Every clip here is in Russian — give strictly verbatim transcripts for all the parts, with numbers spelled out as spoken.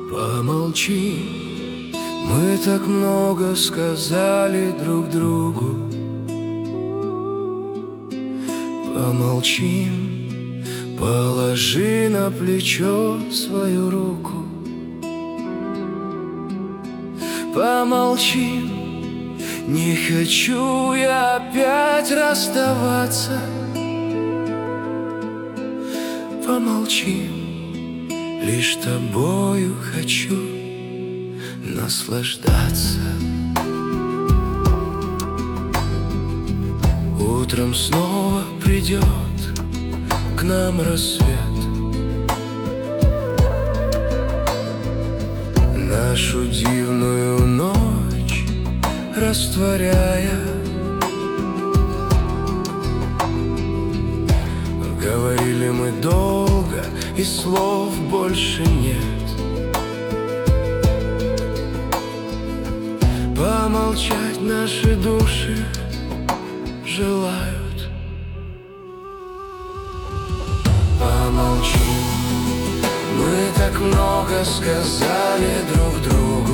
Помолчи, мы так много сказали друг другу. Помолчим, положи на плечо свою руку. Помолчим, не хочу я опять расставаться. Помолчим, лишь тобою хочу наслаждаться. Утром снова придет к нам рассвет, нашу дивную ночь растворяя. Говорили мы долго, и слов больше нет. Помолчать наши души желают. Помолчим, мы так много сказали друг другу.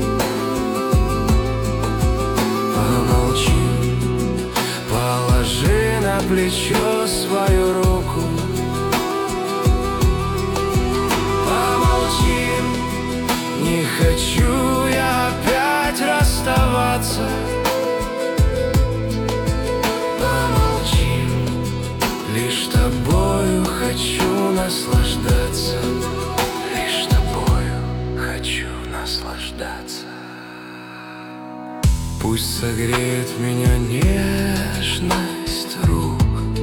Помолчим, положи на плечо свою руку. Помолчим, не хочу я опять расставаться. Помолчим, лишь тобою хочу наслаждаться. Лишь тобою хочу наслаждаться. Пусть согреет меня нежность рук.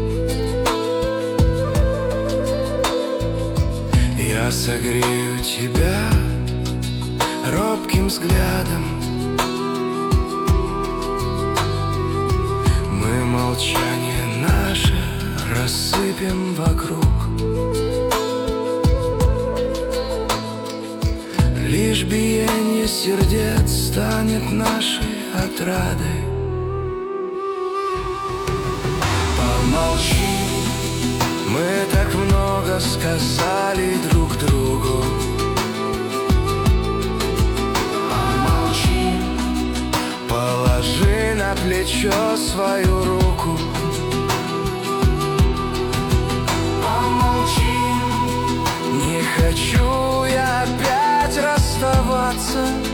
Я согрею тебя робким взглядом. Мы молчание наше рассыпем вокруг. Лишь биение сердец станет нашей отрадой. Помолчи, мы так много сказали друг другу. Помолчи, положи на плечо свою руку. Помолчи, не хочу я опять расставаться.